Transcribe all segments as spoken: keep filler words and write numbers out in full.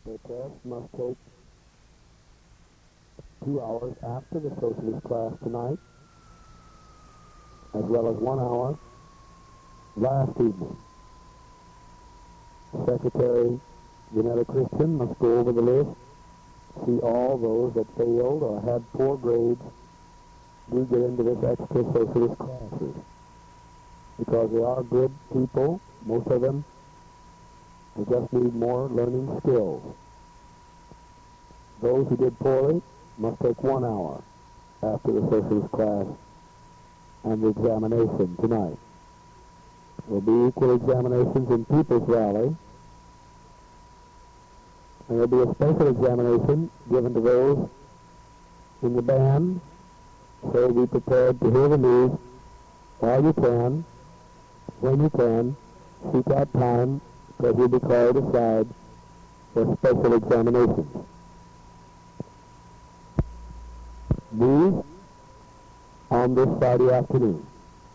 The test must take two hours after the socialist class tonight, as well as one hour last evening. Secretary Janetta Christian must go over the list, see all those that failed or had poor grades do get into this extra socialist classes. Because they are good people, most of them, they just need more learning skills. Those who did poorly must take one hour after the socialist class and the examination tonight. There will be equal examinations in People's Valley, and there will be a special examination given to those in the band, so be prepared to hear the news while you can, when you can, seek out time, because you'll be called aside for special examinations. News on this Friday afternoon.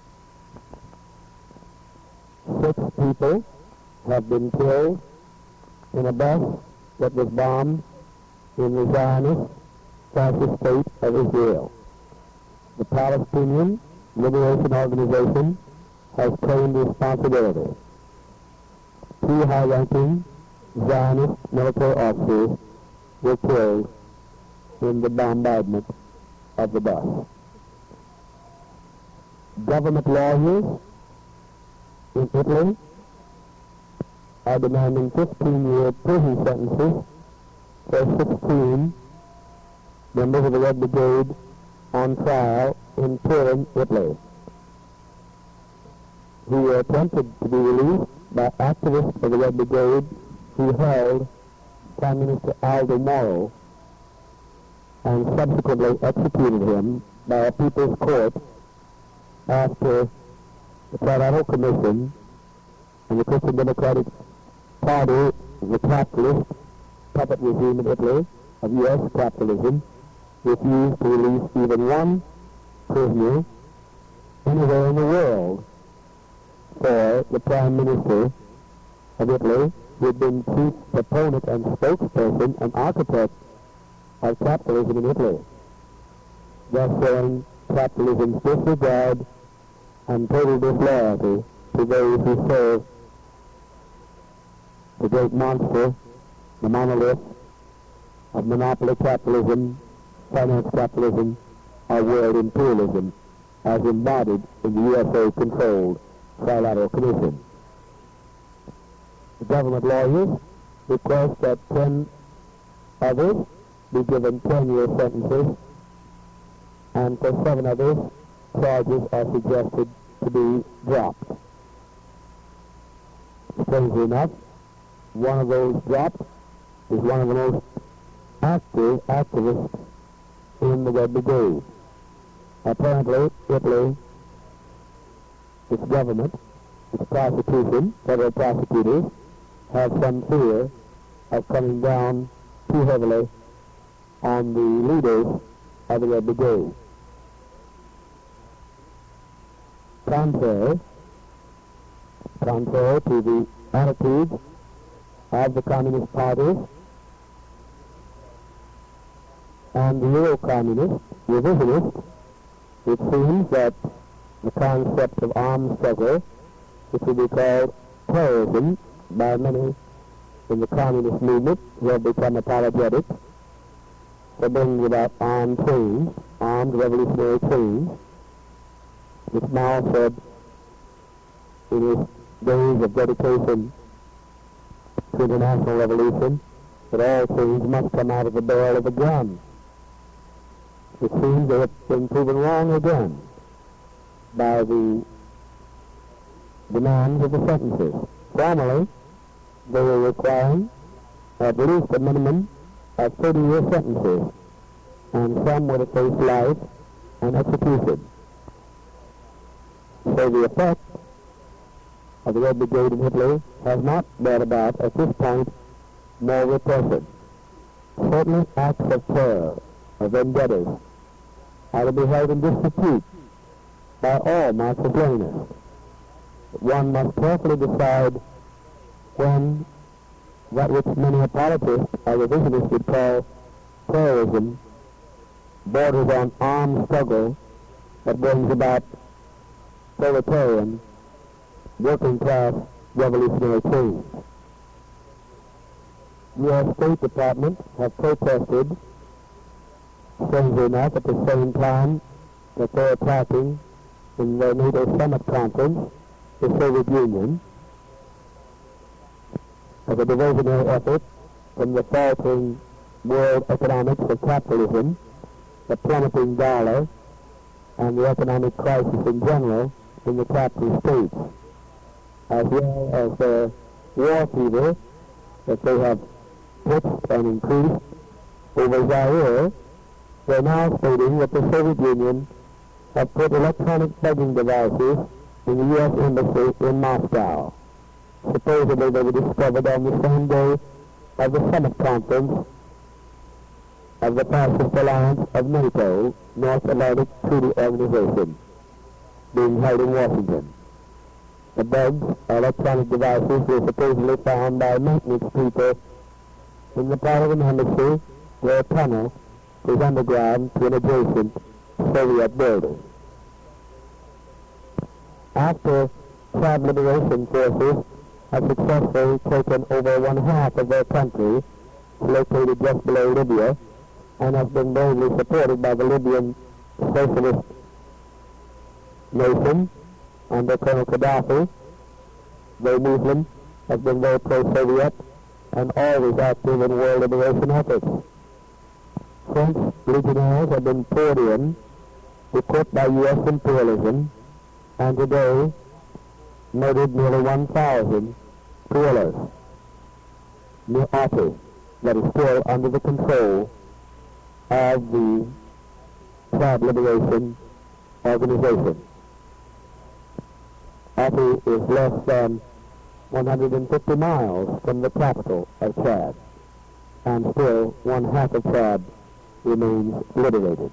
Six people have been killed in a bus that was bombed in the Zionist fascist state of Israel. The Palestinian Liberation Organization has claimed responsibility. Two high-ranking Zionist military officers were killed in the bombardment of the bus. Government lawyers in Italy are demanding fifteen-year prison sentences for sixteen members of the Red Brigade on trial in Turin, Italy, who were attempted to be released by activists of the Red Brigade who held Prime Minister Aldo Moro and subsequently executed him by a people's court after the Trilateral Commission and the Christian Democratic Party, the capitalist puppet regime in Italy of U S capitalism, refused to release even one prisoner anywhere in the world for the Prime Minister of Italy, who had been chief proponent and spokesperson and architect of capitalism in Italy, thus showing capitalism's disregard and total disloyalty to those who serve the great monster, the monolith of monopoly capitalism, finance capitalism, or world imperialism, as embodied in the U S A-controlled Trilateral Commission. The government lawyers request that ten others be given ten-year sentences, and for seven others, charges are suggested to be dropped. Strangely enough, one of those dropped is one of the most active activists in the Red Brigade. Apparently, Italy, its government, its prosecution, federal prosecutors, have some fear of coming down too heavily on the leaders of the Red Brigade. Contrary, contrary to the attitudes of the Communist parties and the Euro-Communist revisionists, it seems that the concept of armed struggle, which will be called terrorism by many in the communist movement who have become apologetic for bringing about armed change, armed revolutionary change, which Mao said in his days of dedication to international revolution that all change must come out of the barrel of a gun. It seems they have been proven wrong again by the demands of the sentences. Formerly, they were requiring at least a minimum of thirty-year sentences, and some would have faced life and execution. So the effect of the Red Brigade in Italy has not brought about, at this point, more repression. Certainly acts of terror, of vendettas, are to be held in disrepute by all Marxist-Leninists. One must carefully decide when that which many apologists or revisionists would call terrorism borders on armed struggle that brings about proletarian, working-class revolutionary change. U S State Department have protested, strangely enough, at the same time that they're attacking in the NATO Summit Conference the Soviet Union as a diversionary effort from the faltering world economics of capitalism, the plummeting dollar, and the economic crisis in general in the capitalist states, as well as the war fever that they have pitched and increased over Zaire. They're now stating that the Soviet Union have put electronic bugging devices in the U S Embassy in Moscow. Supposedly they were discovered on the same day of the Summit Conference of the Fascist Alliance of NATO, North Atlantic Treaty Organization, being held in Washington. The bugs, electronic devices, were supposedly found by maintenance people in the part of an embassy where a tunnel is underground to an adjacent Soviet building. After Chad Liberation Forces have successfully taken over one half of their country, located just below Libya, and has been bravely supported by the Libyan socialist nation under Colonel Gaddafi. Though Muslim, has been very pro-Soviet and always active in world liberation efforts. French legionnaires have been poured in, equipped by U S imperialism, and today murdered nearly one thousand guerrillas near Otti, that is still under the control of the Chad Liberation Organization. Otti is less than one hundred fifty miles from the capital of Chad, and still one half of Chad remains liberated.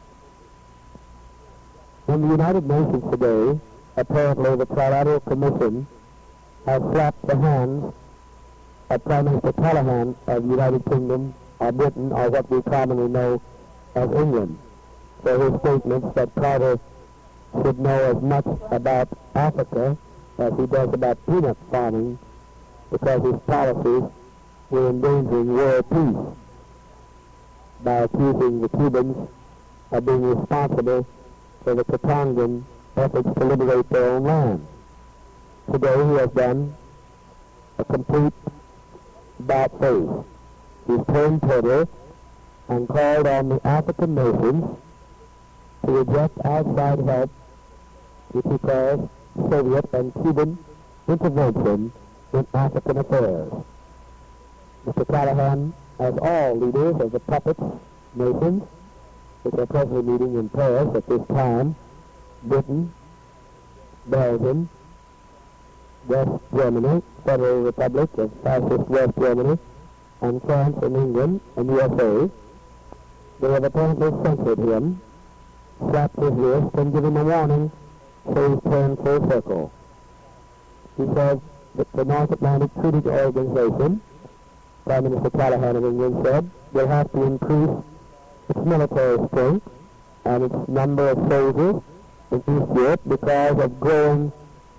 In the United Nations today, apparently the Trilateral Commission has slapped the hands of Prime Minister Callaghan of the United Kingdom or Britain, or what we commonly know as England, for his statements that Carter should know as much about Africa as he does about peanut farming, because his policies were endangering world peace by accusing the Cubans of being responsible for the Katongan efforts to liberate their own land. Today he has done a complete about face. He's turned turtle and called on the African nations to reject outside help, which he calls Soviet and Cuban intervention in African affairs. Mister Callaghan, as all leaders of the puppet nations, which are presently meeting in Paris at this time, Britain, Belgium, West Germany, Federal Republic of Fascist West Germany, and France and England and U S A, they have apparently censored him, slapped his wrist, and given him a warning, so he's turned full circle. He says that the North Atlantic Treaty Organization, Prime Minister Callaghan of England said, will have to increase its military strength and its number of soldiers in East Europe because of growing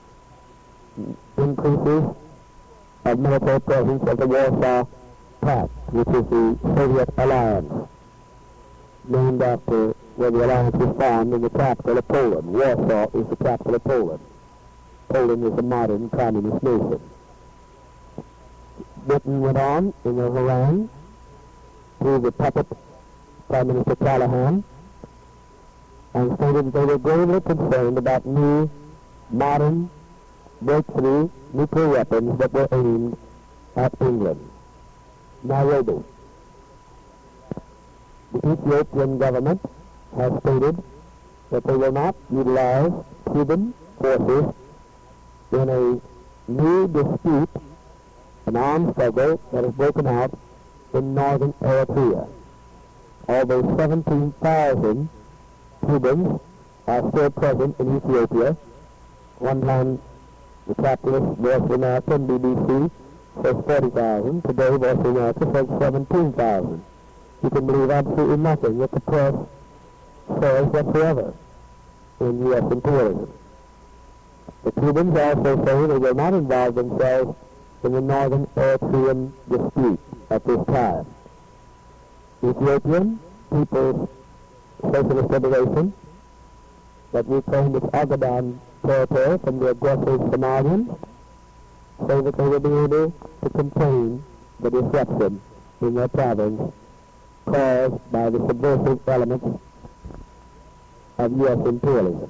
increases of military presence of the Warsaw Pact, which is the Soviet alliance, named after where the alliance was formed in the capital of Poland. Warsaw is the capital of Poland. Poland is a modern communist nation. Britain went on in a harangue to the puppet Prime Minister Callaghan and stated that they were gravely concerned about new, modern, breakthrough nuclear weapons that were aimed at England. Nairobi. The Ethiopian government has stated that they will not utilize Cuban forces in a new dispute, an armed struggle that has broken out in northern Eritrea. Although seventeen thousand Cubans are still present in Ethiopia, one time the capitalist Voice of America and B B C says forty thousand. Today, Voice of America says seventeen thousand. You can believe absolutely nothing that the press says whatsoever in U S imperialism. The Cubans also say they will not involve themselves in the northern Eritrean dispute at this time. Ethiopian People's Socialist Liberation that reclaimed its Agadan territory from the aggressive Somalians, so that they will be able to contain the disruption in their province caused by the subversive elements of U S imperialism.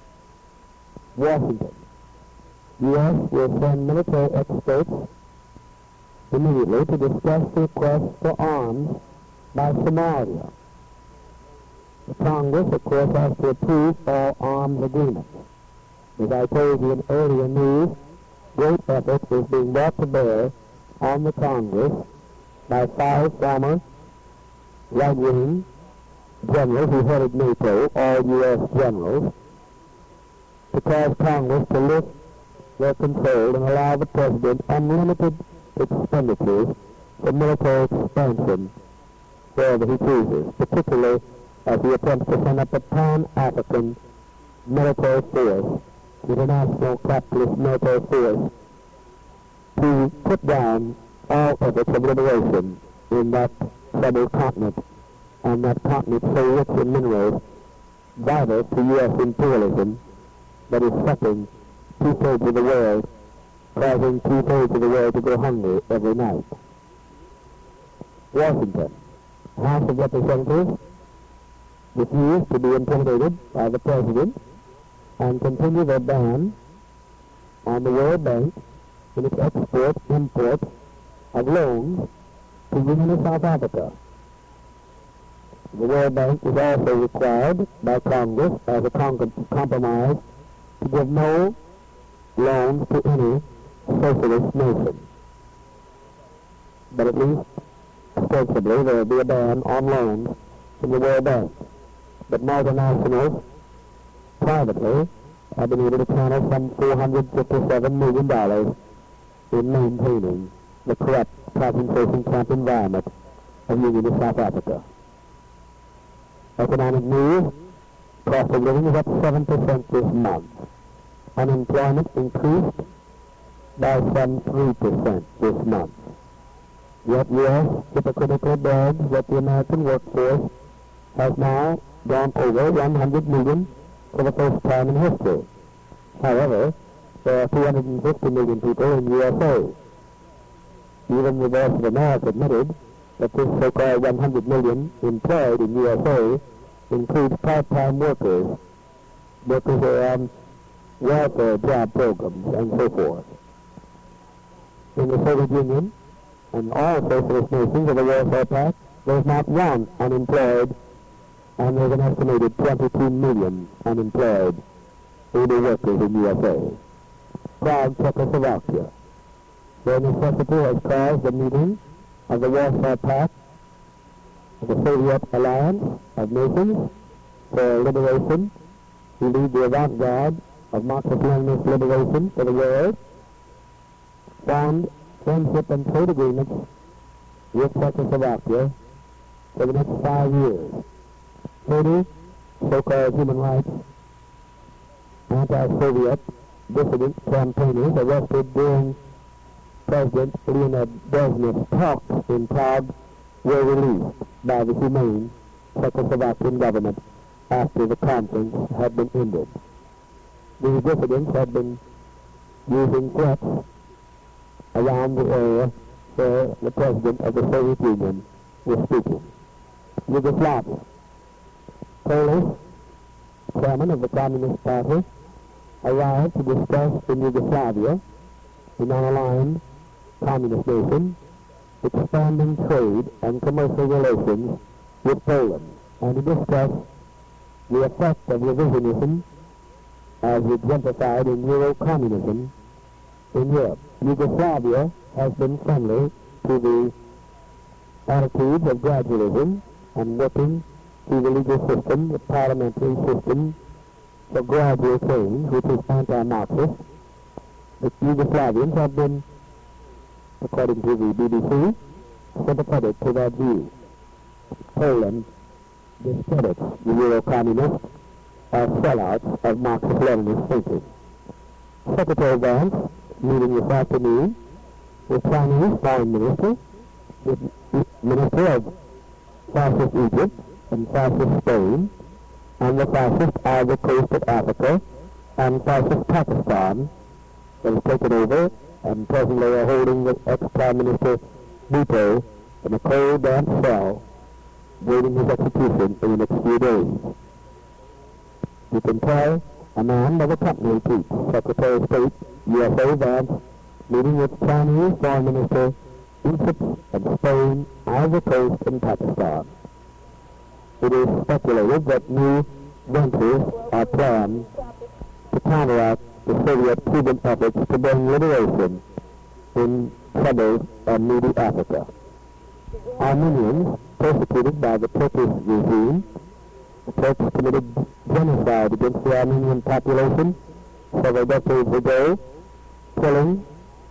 Washington. U S will send military experts immediately to discuss the request for arms by Somalia. The Congress, of course, has to approve all arms agreements. As I told you in earlier news, great effort is being brought to bear on the Congress by five former right-wing generals who headed NATO, all U S generals, to cause Congress to lift their control and allow the President unlimited expenditures for military expansion wherever he chooses, particularly as he attempts to send up a pan-African military force, international capitalist military force, to put down all efforts of liberation in that troubled continent, and that continent so rich in minerals, vital to U S imperialism, that is sucking two-thirds of the world, causing two-thirds of the world to go hungry every night. Washington. House of Representatives refused to be intimidated by the President and continue their ban on the World Bank in its export-import of loans to Union of South Africa. The World Bank is also required by Congress as a con- compromise to give no loans to any socialist nation. But at least ostensibly there will be a ban on loans from the World Bank. But multinationals privately have been able to channel some four hundred fifty-seven million dollars in maintaining the corrupt concentration camp environment of Union of South Africa. Economic news, cost of living is up seven percent this month. Unemployment increased by some three percent this month. Yet U S hypocritically brags that the American workforce has now gone over one hundred million for the first time in history. However, there are two hundred fifty million people in U S A. Even the Voice of America admitted that this so-called one hundred million employed in U S A includes part-time workers, workers who are on welfare job programs, and so forth. In the Soviet Union and all socialist nations of the Warsaw Pact, there's not one unemployed, and there's an estimated twenty-two million unemployed able workers in U S A. Prague, Czechoslovakia. Their necessity has caused the meeting of the Warsaw Pact, of the Soviet Alliance of Nations for Liberation, who lead the avant-garde of Marxist-Leninist liberation for the world, formed friendship and trade agreements with Czechoslovakia for the next five years. thirty so-called human rights anti-Soviet dissident campaigners arrested during President Leonid Brezhnev's talks in Prague were released by the humane Czechoslovakian government after the conference had been ended. These dissidents had been using threats around the area where the President of the Soviet Union was speaking. Yugoslavia. Polish, chairman of the Communist Party, arrived to discuss in Yugoslavia, a non-aligned communist nation, expanding trade and commercial relations with Poland, and to discuss the effect of revisionism as exemplified in Euro-communism in Europe. Yugoslavia has been friendly to the attitudes of gradualism and working through the legal system, the parliamentary system for gradual change, which is anti-Marxist. The Yugoslavians have been according to the B B C, sympathetic to that view. Poland discredits the Euro-communists as sellouts of Marxist-Leninist thinking. Secretary Vance, meeting this afternoon with Chinese Foreign Minister, with Minister of Fascist Egypt and Fascist Spain, and the Fascist Ivory Coast of Africa, and Fascist Pakistan, that has taken over, and presently are holding the ex-Prime Minister Bhutto in a cold, damp cell, waiting his execution in the next few days. You can tell a man of the company keeps Secretary of State, U S A Vance, meeting with Chinese Foreign Minister Egypt and Spain, Ivory Coast, and Pakistan. It is speculated that new ventures are planned to counteract the Soviet-Cuban efforts to bring liberation in troubled and needy Africa. Armenians, persecuted by the Turkish regime, the Turks committed genocide against the Armenian population several decades ago, killing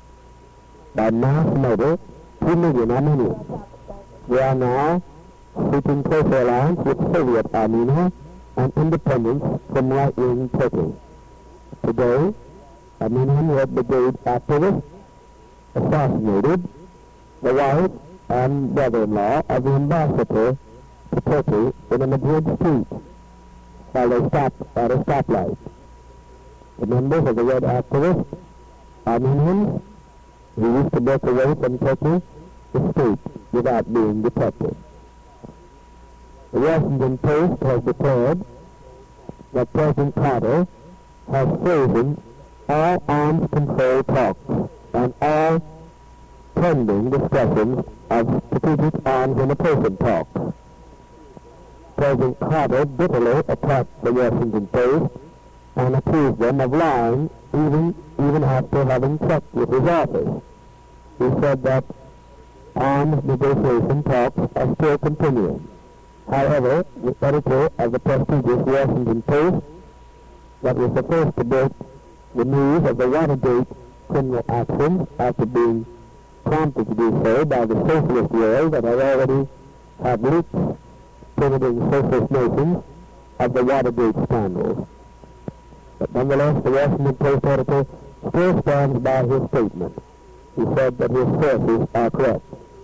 by mass murder two million Armenians. They are now seeking closer alliance with Soviet Armenia and independence from right-wing Turkey. Today, Armenian Red Brigade activists assassinated the wife and brother-in-law of the ambassador to Turkey in a Madrid street while they stopped at a stoplight. The members of the Red activists, Armenians, who used to break away from Turkey, escaped without being detected. The Washington Post has declared that President Carter has frozen all arms control talks and all pending discussions of strategic arms limitation talks. President Carter bitterly attacked the Washington Post and accused them of lying even, even after having checked with his office. He said that arms negotiation talks are still continuing. However, the editor of the prestigious Washington Post, that was the first to break the news of the Watergate criminal actions after being prompted to do so by the socialist world that had already had leaks printed in socialist nations of the Watergate scandals. But nonetheless, the Washington Post editor still stands by his statement. He said that his sources are correct.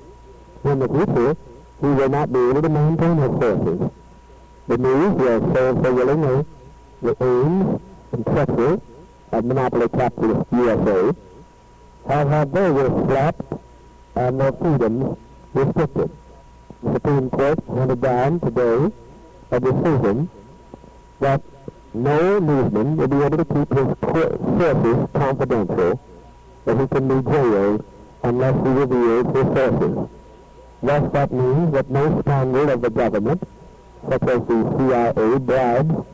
In the future, he will not be able to maintain his sources. The news will serve so willingly the aims and treachery of monopoly capitalist U S A have had their wrists slapped and their freedoms restricted. The Supreme Court handed down today a decision that no newsman will be able to keep his sources confidential, that he can be jailed unless he reveals his sources. Thus that means that no scandal of the government, such as the C I A bribes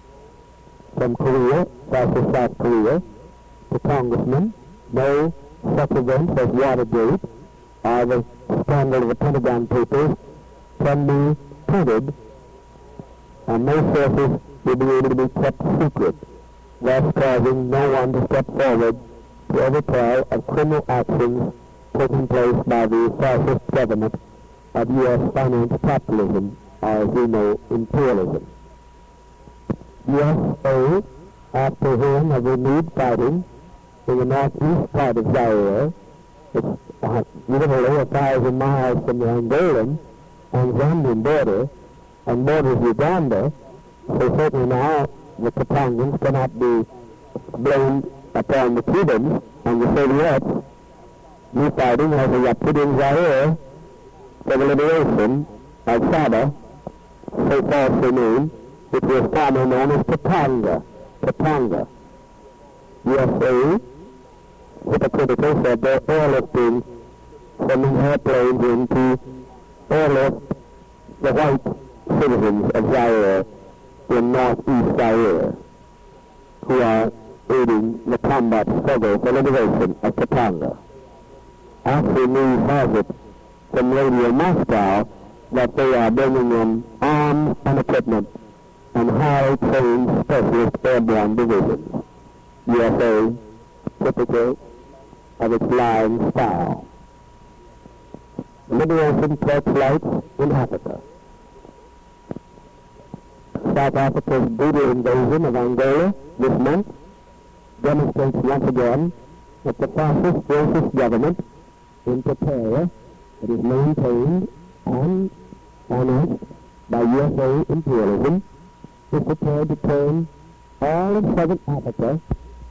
from Korea, Fascist South Korea, to congressmen, no such events as Watergate or the scandal of the Pentagon Papers can be printed, and no sources will be able to be kept secret, thus causing no one to step forward to ever tell of criminal actions taking place by the fascist government of U S finance capitalism, or as we know, imperialism. U S A, after hearing of renewed fighting in the northeast part of Zaire, it's uh, literally a thousand miles from the Angolan and Zambian border, and borders Uganda, so certainly now the Katangans cannot be blamed upon the Cubans and the Soviets. New fighting has erupted in Zaire for the liberation of Saba, so falsely named, which was formerly known as Katanga. Katanga. U S A, hypocritical, said they're airlifting, sending airplanes in to airlift the white citizens of Zaire in northeast Zaire, who are aiding the combat struggle for liberation of Katanga. Actually, news has it from Radio Moscow that they are bringing in arms and equipment and highly trained specialist airborne divisions. U S A, typical of its lying style. Liberation torchlights in Africa. South Africa's brutal invasion of Angola this month demonstrates once again that the fascist, racist government in Pretoria that is maintained and financed by U S A imperialism is prepared to turn all of Southern Africa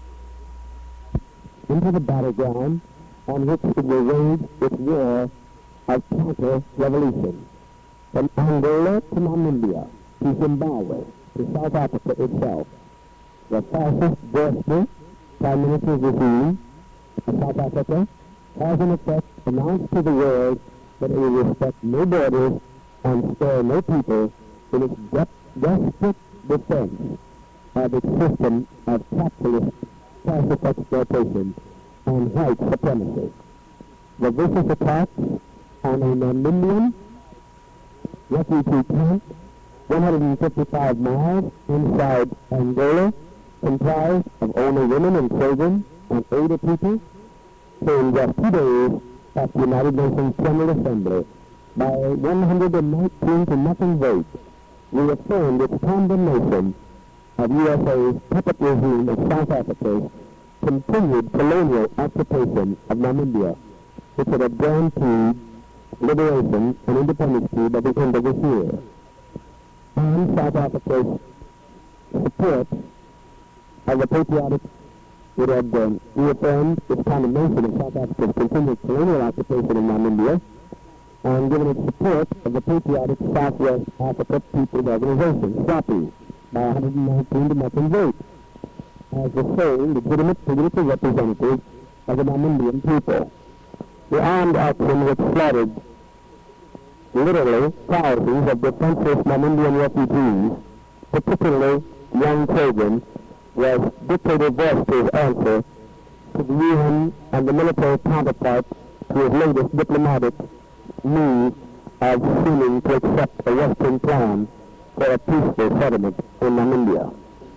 into the battleground on which it will wage its war of counter-revolution. From Angola to Namibia, to Zimbabwe, to South Africa itself, the fascist Gospel Prime Minister's regime of South Africa has in effect announced to the world that it will respect no borders and spare no people in its de- desperate defense of its system of capitalist passive exploitation and white supremacy. The vicious attacks on a Namibian refugee camp one hundred fifty-five miles inside Angola, comprised of only women and children and older people, came just two days after the United Nations General Assembly, by a one hundred nineteen to nothing vote, reaffirmed its condemnation of U S A's puppet regime of South Africa's continued colonial occupation of Namibia, which had have guaranteed liberation and independence by the end of this year. And South Africa's support of the patriotic, it had um, reaffirmed its condemnation of South Africa's continued colonial occupation of Namibia, and given its support of the patriotic Southwest Africa People's Organization, SWAPO, by one hundred nineteen to nothing vote, as the sole legitimate political representative of the Namibian people. The armed action which slaughtered literally thousands of defenseless Namibian refugees, particularly young children, was Dictator Vorster's answer to the U N and the military counterpart to his latest diplomatic move of seeming to accept a Western plan for a peaceful settlement in Namibia.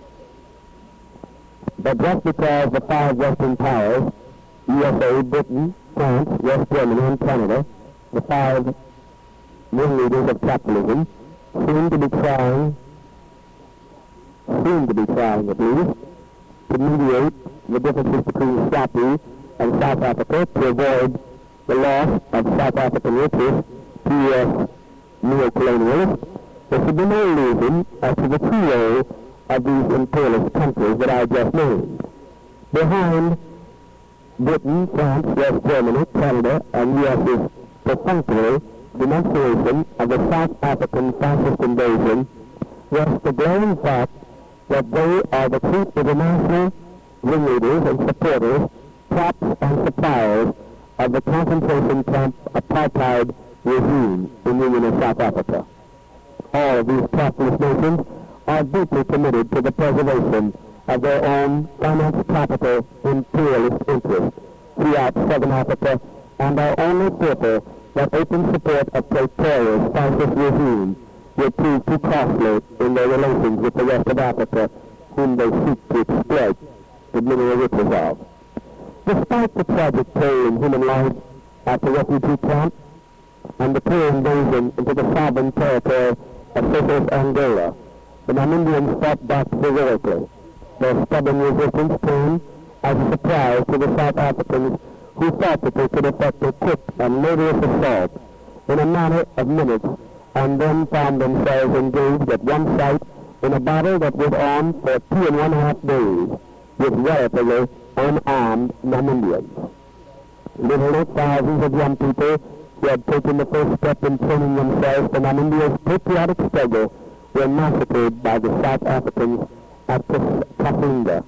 But just because the five Western powers, U S A, Britain, France, West Germany, and Canada, the five ringleaders of capitalism, seem to be trying, seem to be trying at least, to mediate the differences between SWAPO and South Africa to avoid the loss of South African riches to U S neocolonialists. There should be no illusion as to the true role of these imperialist countries that I just named. Behind Britain, France, West Germany, Canada, and U S's perfunctory denunciation of the South African fascist invasion rests the glaring fact that they are the chief international ringleaders and supporters, props and suppliers of the concentration camp apartheid regime in the Union of South Africa. All of these capitalist nations are deeply committed to the preservation of their own finance capital imperialist interests throughout Southern Africa, and are only fearful that open support of Pretoria's fascist regime will prove too costly in their relations with the rest of Africa, whom they seek to exploit the mineral riches of. Despite the tragic toll in human life at the refugee camp and the clear invasion into the sovereign territory of socialist Angola, the Namibians fought back heroically. Their stubborn resistance came as a surprise to the South Africans, who thought that they could effect a quick and murderous assault in a matter of minutes, and then found themselves engaged at one site in a battle that went on for two and one half days with relatively unarmed Namibians. Literally thousands of young people who had taken the first step in training themselves for Namibia's patriotic struggle were massacred by the South Africans at Kasinga.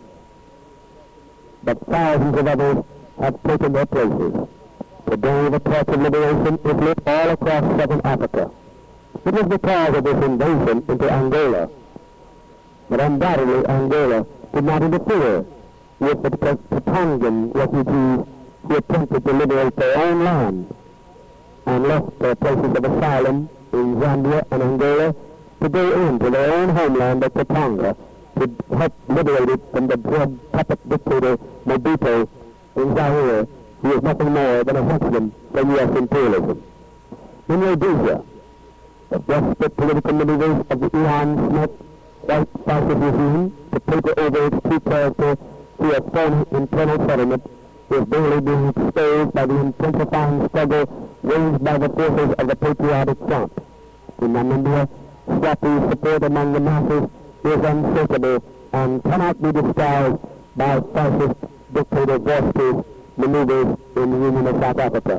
But thousands of others have taken their places. Today the torch of liberation is lit all across Southern Africa. It was because of this invasion into Angola. But undoubtedly Angola did not interfere with the Katongan refugees who attempted to liberate their own land and left their places of asylum in Zambia and Angola to go into their own homeland of Katanga to help liberate it from the drug puppet dictator Mobutu in Zaire, who is nothing more than a henchman for U S imperialism. In Rhodesia, the desperate political maneuvers of the Ian Smith white fascist regime to paper over its true character through a phony internal settlement is daily being exposed by the intensifying struggle waged by the forces of the Patriotic Front. In Namibia, Swazi's support among the masses is unshakable and cannot be disguised by fascist dictator Vorski's maneuvers in the Union of South Africa.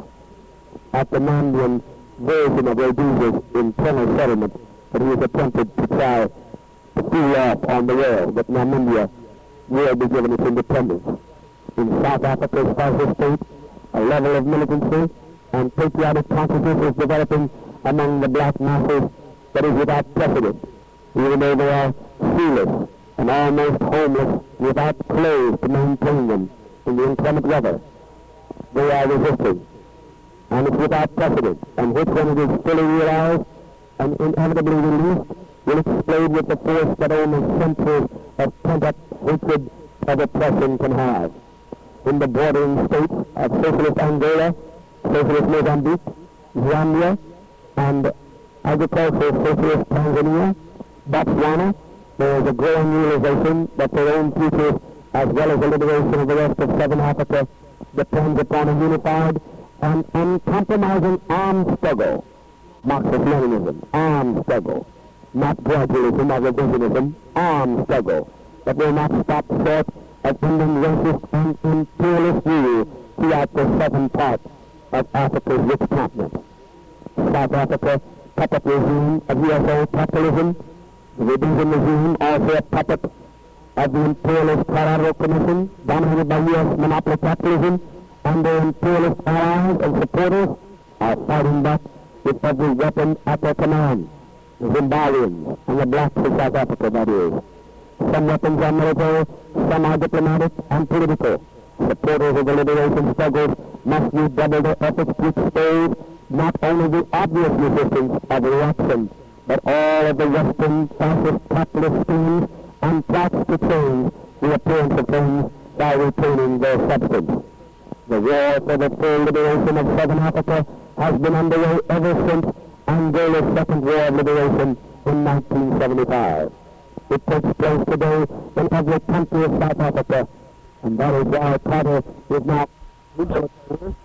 At the Nambian version of Rhodesia's internal settlement, that he has attempted to try to fool off on the world that Namibia will be given its independence. In South Africa's fascist state, a level of militancy and patriotic consciousness is developing among the black masses that is without precedent, even though they are shoeless and almost homeless, without clothes to maintain them in the inclement weather. They are resisting, and it's without precedent, and which, when it is fully realized and inevitably released, will explode with the force that only centuries of pent-up hatred of oppression can have. In the bordering states of socialist Angola, socialist Mozambique, Zambia, and agricultural socialist Tanzania, Botswana, there is a growing realization that their own futures, as well as the liberation of the rest of Southern Africa, depends upon a unified and uncompromising armed struggle. Marxist-Leninism, armed struggle. Not gradualism or revisionism, armed struggle that will not stop short of ending racist and imperialist rule throughout the southern part of Africa's rich continent. South Africa, puppet regime of U S A capitalism, the Rhodesian regime, also a puppet of the imperialist Trilateral Commission, dominated by U S monopoly capitalism, and their imperialist allies and supporters are fighting back with every weapon at their command. The Zimbabweans and the blacks of South Africa, that is. Some weapons are military, some are diplomatic and political. Supporters of the liberation struggles must redouble their efforts to expose not only the obvious resistance of reaction, but all of the Western fascist capitalist schemes and plots to change the appearance of things by retaining their substance. The war for the full liberation of Southern Africa has been underway ever since Angola's Second War of Liberation in nineteen seventy-five. It takes place today in every country of South Africa, and that is why Carter is now military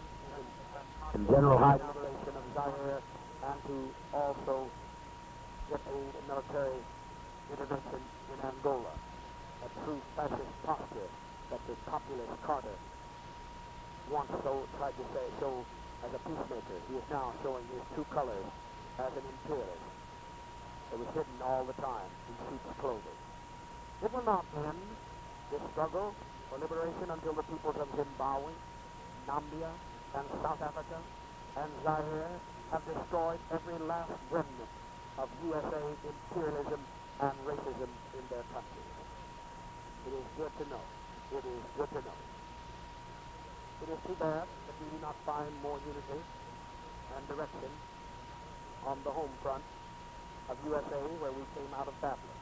and general high liberation of Zaire, and to also get a military intervention in Angola, a true fascist posture that the populist Carter once so tried to say, show as a peacemaker. He is now showing his true colors as an imperialist. It was hidden all the time in sheep's clothing. It will not end, this struggle for liberation, until the peoples of Zimbabwe, Nambia, and South Africa, and Zaire have destroyed every last remnant of U S A imperialism and racism in their countries. It is good to know. It is good to know. It is too bad that we do not find more unity and direction on the home front of U S A, where we came out of Babylon.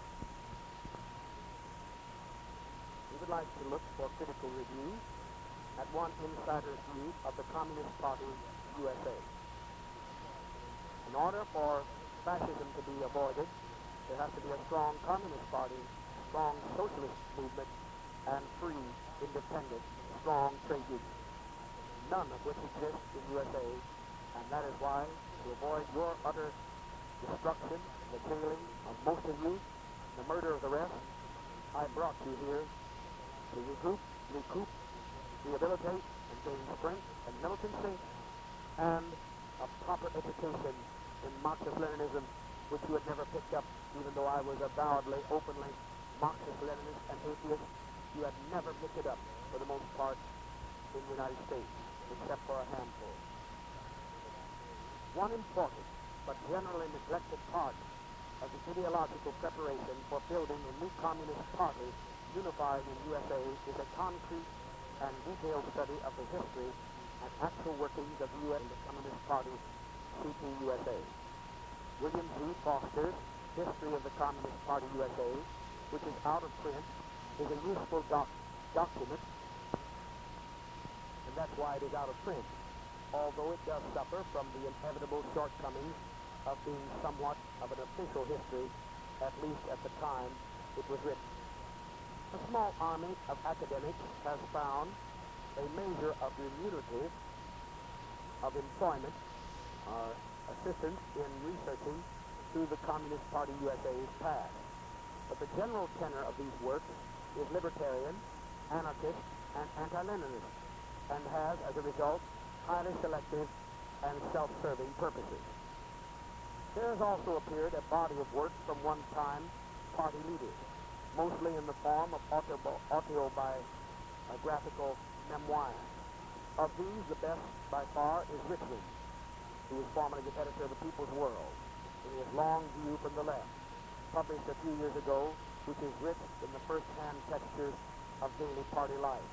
We would like to look for critical review at one insider's view of the Communist Party U S A. In order for fascism to be avoided, there has to be a strong Communist Party, strong socialist movement, and free, independent, strong trade unions, none of which exists in U S A, and that is why, to avoid your utter destruction, the killing of most of you, the murder of the rest, I brought you here to regroup, recoup, rehabilitate, and gain strength and militancy, and a proper education in Marxist-Leninism, which you had never picked up, even though I was avowedly, openly Marxist-Leninist and atheist. You had never picked it up, for the most part, in the United States, except for a handful. One important but generally neglected part of the ideological preparation for building a new communist party unified in U S A is a concrete and detailed study of the history and actual workings of the U S and the Communist Party, C P U S A. William G. Foster's History of the Communist Party U S A, which is out of print, is a useful doc document, and that's why it is out of print. although it does suffer from the inevitable shortcomings of being somewhat of an official history, at least at the time it was written. A small army of academics has found a measure of remunerative, of employment, or assistance in researching through the Communist Party U S A's past. But the general tenor of these works is libertarian, anarchist, and anti-Leninist, and has, as a result, highly selective and self-serving purposes. There has also appeared a body of work from one-time party leaders, mostly in the form of autobi- autobiographical memoirs. Of these, the best by far is Richmond, who was formerly the editor of the People's World, in his Long View from the Left, published a few years ago, which is rich in the first-hand textures of daily party life.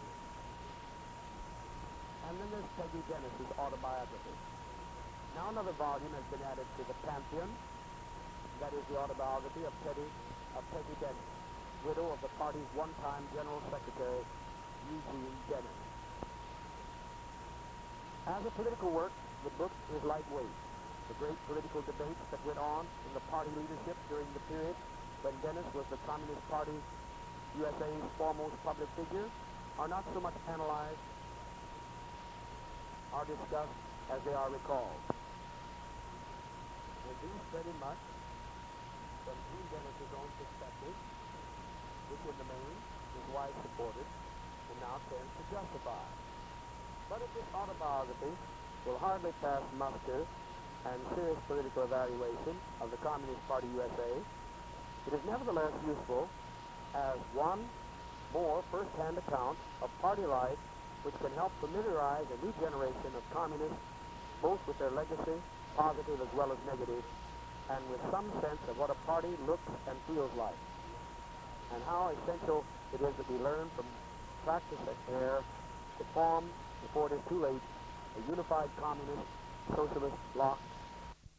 And then there's Peggy Dennis's autobiography. Now another volume has been added to the Pantheon. That is the autobiography of Peggy, of Peggy Dennis, widow of the party's one-time General Secretary, Eugene Dennis. As a political work, the book is lightweight. The great political debates that went on in the party leadership during the period when Dennis was the Communist Party U S A's foremost public figure are not so much analyzed or discussed as they are recalled. And these pretty much, from Gene Dennis's own perspective, which in the main his wife supported and now tends to justify. But if this autobiography will hardly pass muster and serious political evaluation of the Communist Party U S A, it is nevertheless useful as one more first-hand account of party life which can help familiarize a new generation of communists both with their legacy, positive as well as negative, and with some sense of what a party looks and feels like, and how essential it is that we learn from practice and error to form, before it is too late, a unified communist, socialist bloc